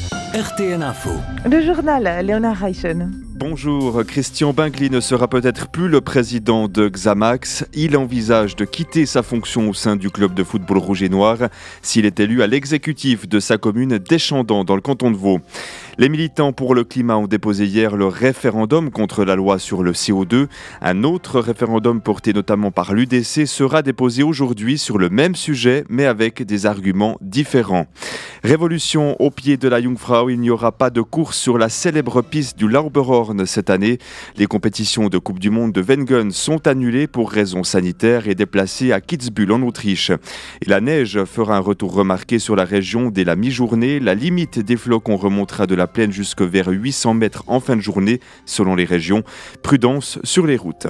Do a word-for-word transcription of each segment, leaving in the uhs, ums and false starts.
R T N Info. Le journal, Léonard Reichen. Bonjour, Christian Bingli ne sera peut-être plus le président de Xamax. Il envisage de quitter sa fonction au sein du club de football rouge et noir s'il est élu à l'exécutif de sa commune d'Échandon dans le canton de Vaud. Les militants pour le climat ont déposé hier le référendum contre la loi sur le C O deux. Un autre référendum porté notamment par l'U D C sera déposé aujourd'hui sur le même sujet mais avec des arguments différents. Révolution au pied de la Jungfrau, il n'y aura pas de course sur la célèbre piste du Lauberhorn cette année. Les compétitions de Coupe du Monde de Wengen sont annulées pour raisons sanitaires et déplacées à Kitzbühel en Autriche. Et la neige fera un retour remarqué sur la région dès la mi-journée. La limite des flocons remontera de la plaine jusque vers huit cents mètres en fin de journée selon les régions. Prudence sur les routes.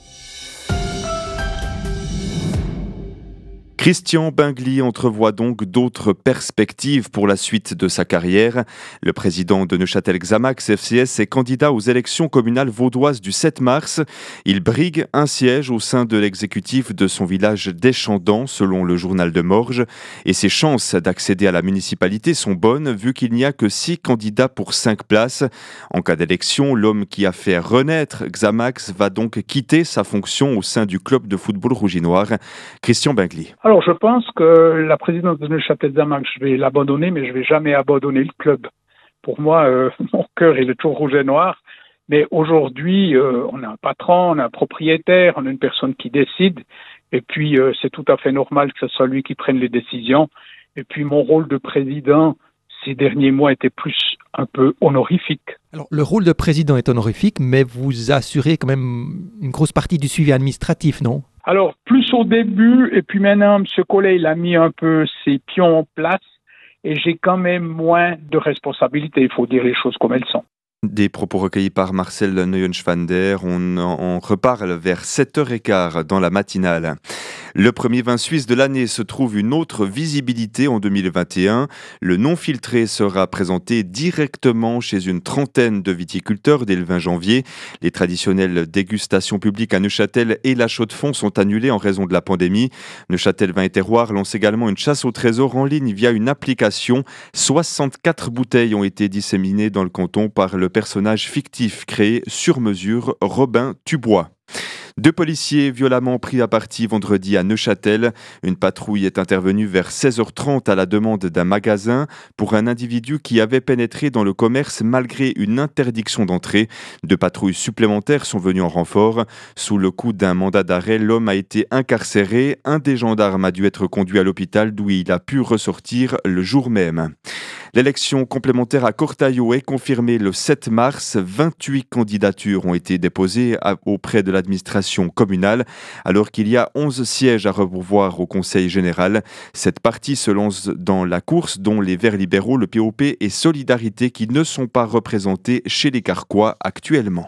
Christian Bingli entrevoit donc d'autres perspectives pour la suite de sa carrière. Le président de Neuchâtel Xamax F C S est candidat aux élections communales vaudoises du sept mars. Il brigue un siège au sein de l'exécutif de son village d'Échandon, selon le journal de Morges. Et ses chances d'accéder à la municipalité sont bonnes, vu qu'il n'y a que six candidats pour cinq places. En cas d'élection, l'homme qui a fait renaître Xamax va donc quitter sa fonction au sein du club de football rouge et noir. Christian Bingli. Alors, je pense que la présidence de Neuchâtel Xamax, je vais l'abandonner, mais je ne vais jamais abandonner le club. Pour moi, euh, mon cœur, il est toujours rouge et noir. Mais aujourd'hui, euh, on a un patron, on a un propriétaire, on a une personne qui décide. Et puis, euh, c'est tout à fait normal que ce soit lui qui prenne les décisions. Et puis, mon rôle de président, ces derniers mois, était plus un peu honorifique. Alors, le rôle de président est honorifique, mais vous assurez quand même une grosse partie du suivi administratif, non ? Alors, plus au début, et puis maintenant, M. Collet, il a mis un peu ses pions en place, et j'ai quand même moins de responsabilités, il faut dire les choses comme elles sont. Des propos recueillis par Marcel Neuenschwander, on en reparle vers sept heures quinze dans la matinale. Le premier vin suisse de l'année se trouve une autre visibilité en deux mille vingt et un. Le non filtré sera présenté directement chez une trentaine de viticulteurs dès le vingt janvier. Les traditionnelles dégustations publiques à Neuchâtel et la Chaux-de-Fonds sont annulées en raison de la pandémie. Neuchâtel Vin et Terroir lance également une chasse au trésor en ligne via une application. soixante-quatre bouteilles ont été disséminées dans le canton par le personnage fictif créé sur mesure, Robin Tubois. Deux policiers violemment pris à partie vendredi à Neuchâtel. Une patrouille est intervenue vers seize heures trente à la demande d'un magasin pour un individu qui avait pénétré dans le commerce malgré une interdiction d'entrée. Deux patrouilles supplémentaires sont venues en renfort. Sous le coup d'un mandat d'arrêt, l'homme a été incarcéré. Un des gendarmes a dû être conduit à l'hôpital d'où il a pu ressortir le jour même. L'élection complémentaire à Cortaillot est confirmée le sept mars. vingt-huit candidatures ont été déposées auprès de l'administration communale, alors qu'il y a onze sièges à revoir au Conseil général. Cette partie se lance dans la course, dont les Verts libéraux, le P O P et Solidarité qui ne sont pas représentés chez les Carquois actuellement.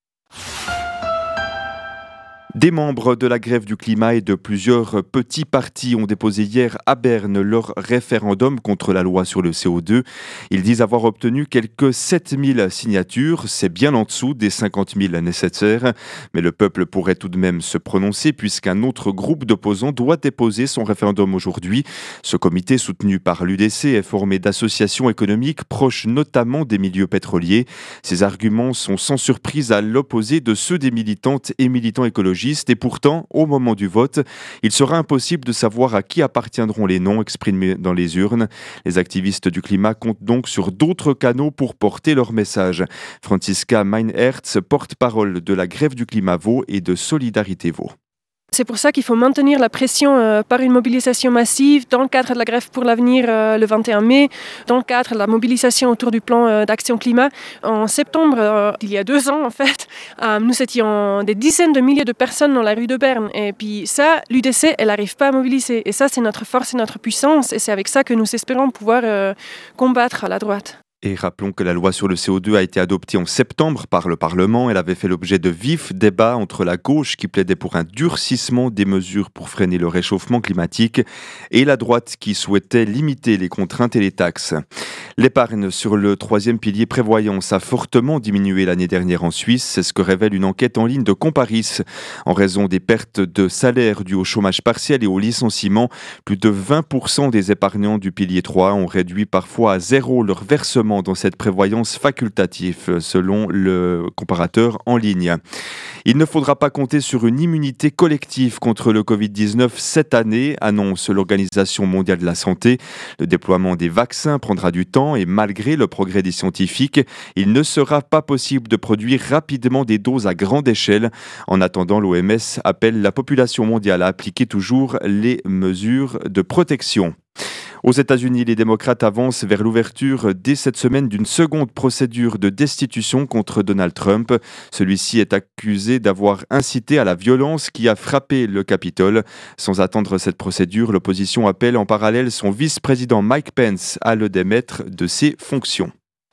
Des membres de la grève du climat et de plusieurs petits partis ont déposé hier à Berne leur référendum contre la loi sur le C O deux. Ils disent avoir obtenu quelques sept mille signatures, c'est bien en dessous des cinquante mille nécessaires. Mais le peuple pourrait tout de même se prononcer puisqu'un autre groupe d'opposants doit déposer son référendum aujourd'hui. Ce comité soutenu par l'U D C est formé d'associations économiques proches notamment des milieux pétroliers. Ces arguments sont sans surprise à l'opposé de ceux des militantes et militants écologistes. Et pourtant, au moment du vote, il sera impossible de savoir à qui appartiendront les noms exprimés dans les urnes. Les activistes du climat comptent donc sur d'autres canaux pour porter leur message. Franziska Meinherz, porte-parole de la grève du climat Vaud et de Solidarité Vaud. C'est pour ça qu'il faut maintenir la pression euh, par une mobilisation massive dans le cadre de la grève pour l'avenir euh, le vingt et un mai, dans le cadre de la mobilisation autour du plan euh, d'action climat. En septembre, euh, il y a deux ans en fait, euh, nous étions des dizaines de milliers de personnes dans la rue de Berne. Et puis ça, l'U D C, elle n'arrive pas à mobiliser. Et ça, c'est notre force et notre puissance. Et c'est avec ça que nous espérons pouvoir euh, combattre la droite. Et rappelons que la loi sur le C O deux a été adoptée en septembre par le Parlement. Elle avait fait l'objet de vifs débats entre la gauche qui plaidait pour un durcissement des mesures pour freiner le réchauffement climatique et la droite qui souhaitait limiter les contraintes et les taxes. L'épargne sur le troisième pilier prévoyance a fortement diminué l'année dernière en Suisse. C'est ce que révèle une enquête en ligne de Comparis. En raison des pertes de salaire dues au chômage partiel et au licenciement, plus de vingt pour cent des épargnants du pilier trois ont réduit parfois à zéro leur versement également dans cette prévoyance facultative, selon le comparateur en ligne. Il ne faudra pas compter sur une immunité collective contre le covid dix-neuf cette année, annonce l'Organisation mondiale de la santé. Le déploiement des vaccins prendra du temps et malgré le progrès des scientifiques, il ne sera pas possible de produire rapidement des doses à grande échelle. En attendant, l'O M S appelle la population mondiale à appliquer toujours les mesures de protection. Aux États-Unis, les démocrates avancent vers l'ouverture dès cette semaine d'une seconde procédure de destitution contre Donald Trump. Celui-ci est accusé d'avoir incité à la violence qui a frappé le Capitole. Sans attendre cette procédure, l'opposition appelle en parallèle son vice-président Mike Pence à le démettre de ses fonctions.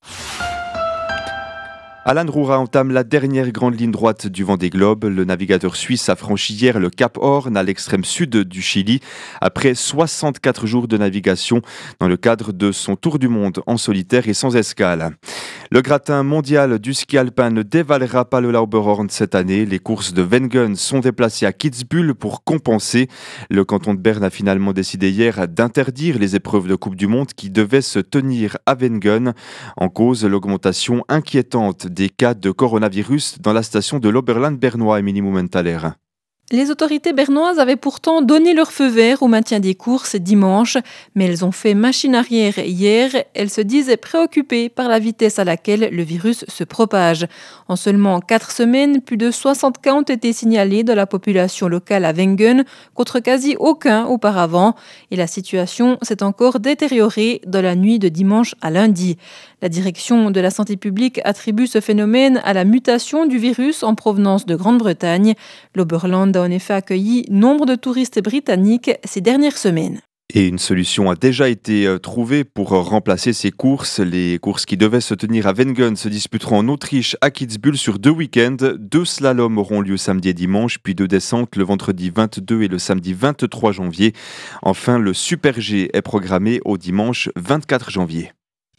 Alan Roura entame la dernière grande ligne droite du Vendée Globe. Le navigateur suisse a franchi hier le Cap Horn à l'extrême sud du Chili après soixante-quatre jours de navigation dans le cadre de son tour du monde en solitaire et sans escale. Le gratin mondial du ski alpin ne dévalera pas le Lauberhorn cette année. Les courses de Wengen sont déplacées à Kitzbühel pour compenser. Le canton de Berne a finalement décidé hier d'interdire les épreuves de Coupe du Monde qui devaient se tenir à Wengen. En cause, l'augmentation inquiétante des cas de coronavirus dans la station de l'Oberland bernois, Émilie Mumenthaler. Les autorités bernoises avaient pourtant donné leur feu vert au maintien des courses dimanche, mais elles ont fait machine arrière hier. Elles se disent préoccupées par la vitesse à laquelle le virus se propage. En seulement quatre semaines, plus de soixante cas ont été signalés dans la population locale à Wengen, contre quasi aucun auparavant. Et la situation s'est encore détériorée dans la nuit de dimanche à lundi. La direction de la santé publique attribue ce phénomène à la mutation du virus en provenance de Grande-Bretagne. L'Oberland a en effet accueilli nombre de touristes britanniques ces dernières semaines. Et une solution a déjà été trouvée pour remplacer ces courses. Les courses qui devaient se tenir à Wengen se disputeront en Autriche à Kitzbühel sur deux week-ends. Deux slaloms auront lieu samedi et dimanche, puis deux descentes le vendredi vingt-deux et le samedi vingt-trois janvier. Enfin, le Super G est programmé au dimanche vingt-quatre janvier.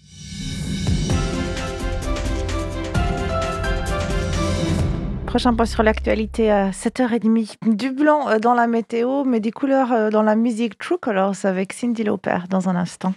Prochain point sur l'actualité à sept heures trente. Du blanc dans la météo, mais des couleurs dans la musique. True Colors avec Cyndi Lauper dans un instant.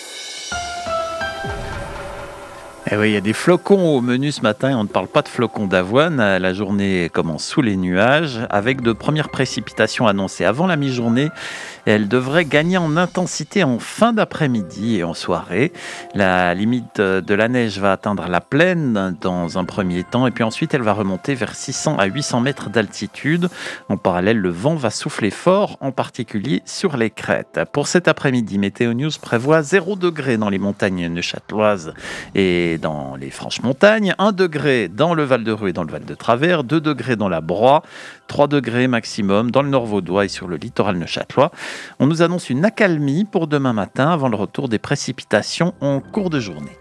Eh oui, il y a des flocons au menu ce matin. On ne parle pas de flocons d'avoine. La journée commence sous les nuages avec de premières précipitations annoncées avant la mi-journée. Elle devrait gagner en intensité en fin d'après-midi et en soirée. La limite de la neige va atteindre la plaine dans un premier temps et puis ensuite elle va remonter vers six cents à huit cents mètres d'altitude. En parallèle, le vent va souffler fort, en particulier sur les crêtes. Pour cet après-midi, Météo News prévoit zéro degré dans les montagnes neuchâteloises et dans les Franches-Montagnes, un degré dans le Val-de-Rue et dans le Val-de-Travers, deux degrés dans la Broye, trois degrés maximum dans le Nord-Vaudois et sur le littoral neuchâtelois. On nous annonce une accalmie pour demain matin avant le retour des précipitations en cours de journée.